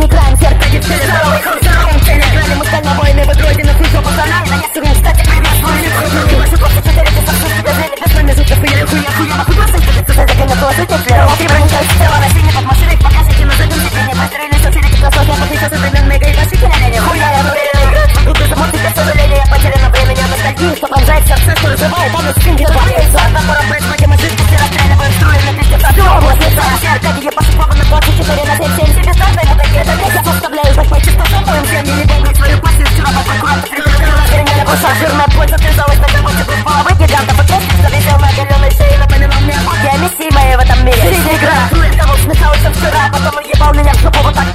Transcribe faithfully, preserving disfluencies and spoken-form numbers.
не играем, сердце девчонок. Здоровый хуй, здоровым цель играли мы стально воины в игроде, на хуй пацана. Да я сырым, кстати, привет свой лип. Ваши просто четыре часа, что тебя жили без промежутков. И я хуя, хуя, хуй просто что-то создать, положите сверху. Ты бронитесь в тело, России, под машиной, покажите на заднем сиденье. Построили все через кроссовки, я подключил современные гей, пошите на линии. Хуя, я уверенный играть, и ты замутить, без сожаления. Я потерян времени, а ностальгии, что пронзает сердце, что разрывает, там и стрингер. Ладно, пора брать, математически все расстреливаем, строим на пизде. Все, область лица, все Аркадии, пошипованы двадцать четыре на семь, семь, себе станды, ему такие добряки. Я подставляю, ждать мой чисто шампуем, всем не помню свою пассию. Вчера был конкурент, перекрутила перемены, куша жирная польза, связалась на кого-то групп головы гигантов. И тест зависел на оголенной шее, напоминал мне о боге, о мессии моей в этом мире. Средняя игра, кого смехался вчера, потом уебал меня в жопу вот так.